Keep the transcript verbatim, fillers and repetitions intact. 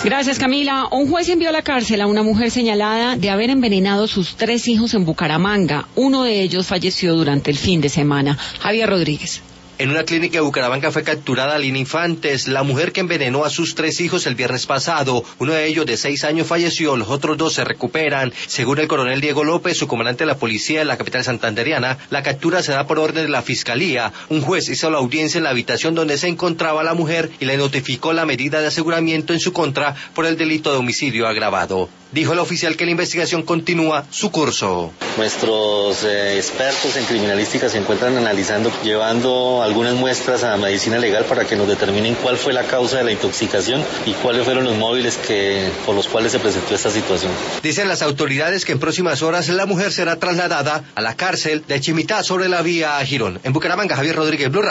Gracias, Camila. Un juez envió a la cárcel a una mujer señalada de haber envenenado sus tres hijos en Bucaramanga. Uno de ellos falleció durante el fin de semana. Javier Rodríguez. En una clínica de Bucaramanga fue capturada Lina Infantes, la mujer que envenenó a sus tres hijos el viernes pasado. Uno de ellos de seis años falleció, los otros dos se recuperan. Según el coronel Diego López, su comandante de la policía de la capital santanderiana, la captura se da por orden de la fiscalía. Un juez hizo la audiencia en la habitación donde se encontraba la mujer y le notificó la medida de aseguramiento en su contra por el delito de homicidio agravado. Dijo el oficial que la investigación continúa su curso. Nuestros eh, expertos en criminalística se encuentran analizando, llevando algunas muestras a medicina legal para que nos determinen cuál fue la causa de la intoxicación y cuáles fueron los móviles que, por los cuales se presentó esta situación. Dicen las autoridades que en próximas horas la mujer será trasladada a la cárcel de Chimitá sobre la vía a Girón. En Bucaramanga, Javier Rodríguez, Blue Radio.